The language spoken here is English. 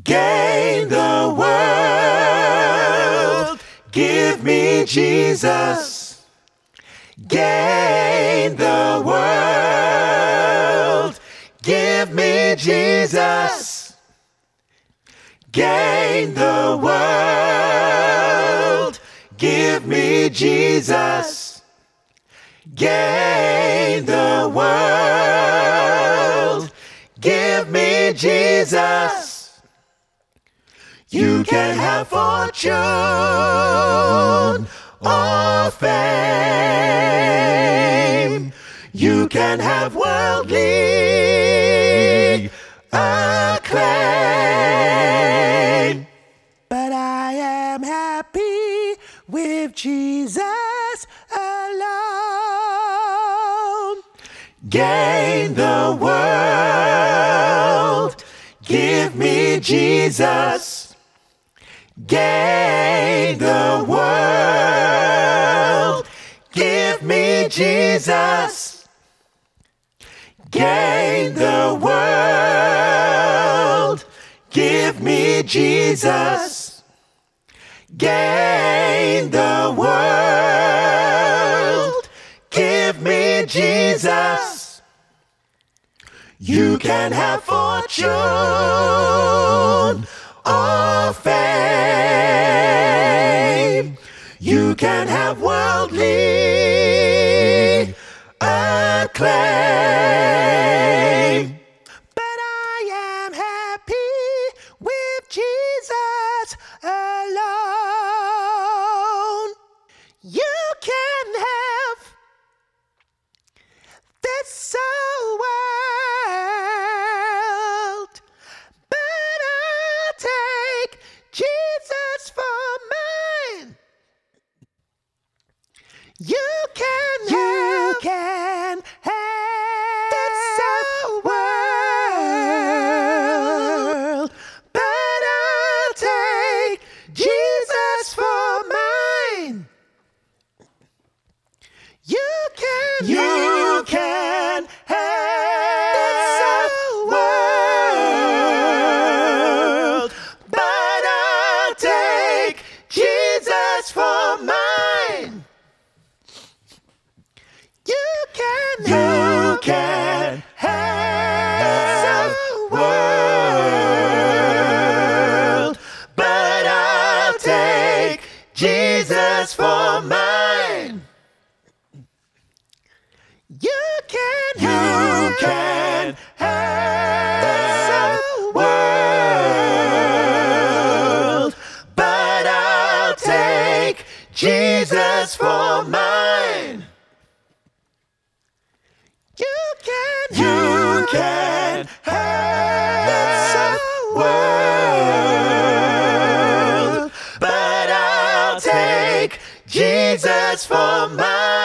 Gain the world. Give me Jesus. Gain the world. Give me Jesus. Gain the world. Give me Jesus. Gain the world. Give me Jesus. You can have fortune or fame. You can have worldly acclaim. But I am happy with Jesus alone. Gain the world. Give me Jesus. Gain the world. Give me Jesus. Gain the world. Give me Jesus. Gain the world. Give me Jesus. You can have fortune or fame. You can have worldly acclaim. But I am happy with Jesus alone. You can have this whole world, but I'll take Jesus for mine. You can have this whole world, but I'll take Jesus for mine. You can have this whole world, but I'll take Jesus for mine. You can have this world, but I'll take Jesus for mine. You can have this world, but I'll take Jesus for mine. You can have this world, but I'll take Jesus for mine.